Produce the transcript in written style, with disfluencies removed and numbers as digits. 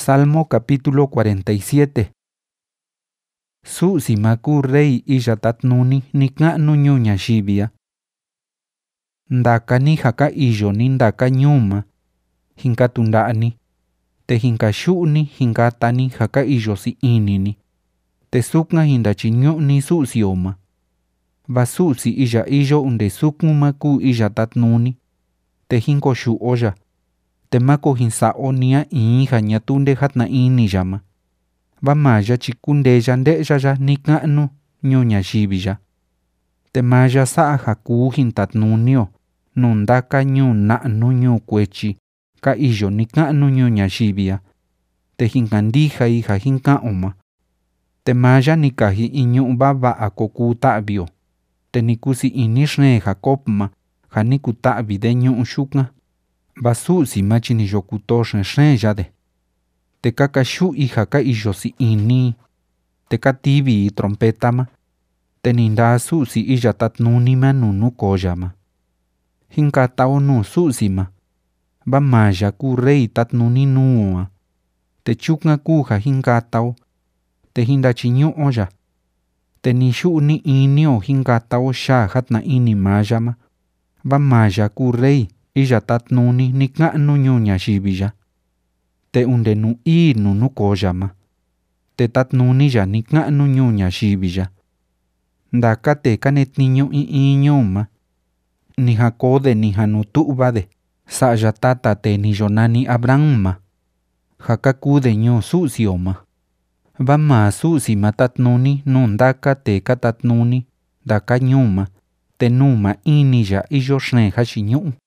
Salmo capítulo 47. Su'si maku rey iyatatnuni nika'nu ñuu ñayivia. Ndaka ni jaka iyo ni ndaka ñuuma, hinkatunda'ani, te hinkaxu'ni hinkatani jaka iyo si inini, te sukan hindachiñu'ni su'sioma. Va su'si iya iyo unde sukun maku iyatatnuni, te hinkoxu'oya, te mako hinsa'o nia in ja ñatunde jatna'ini yama. Va maya chikundeya nde'yaya nika'nu ñuu ñayivia. Te maya sa'a ja kuu hintatnunio nu ndaka ñuu na'nu ñuu kuechi ka iyo nika'nu ñuu ñayivia, te hinkandijai ja hinka'oma. Te maya nikaji in ñu'u vava'a kokuu ta'vio, te nikusi ini xeen Jacobma ja nikuta'vide ñu'u yukan. Va su'si ma chi niyokuto xeen yade. Te kakaxu'i ja ka iyo si ini, te kativi trompetama, te nindaa su'si iyatatnuni ma nu nukoyama. Hinkatao nu su'si ma, va maya ku rey tatnuni nuua, te chukan ku ja hinkatao, te hindachiñu'oya, te ni xu'ni inio hinkatao xa jatna'ini mayama, va maya ku rey iyatatnuni nika'nu ñuu ñayivia. Te unde nu nu nukoyama, te tatnuniya nika'nu ñuu ñayivia. Ndaka te kanetniñu in ñuuma, ni ja kode ni ja nutu'vade sa'ya tata te niyonani Abrahamma, ja kakude ñuu su'sioma. Va maa su'si ma tatnuni nu ndaka te katatnuni ndaka ñuuma, te numa iniya iyo xeen jaxiñu'u.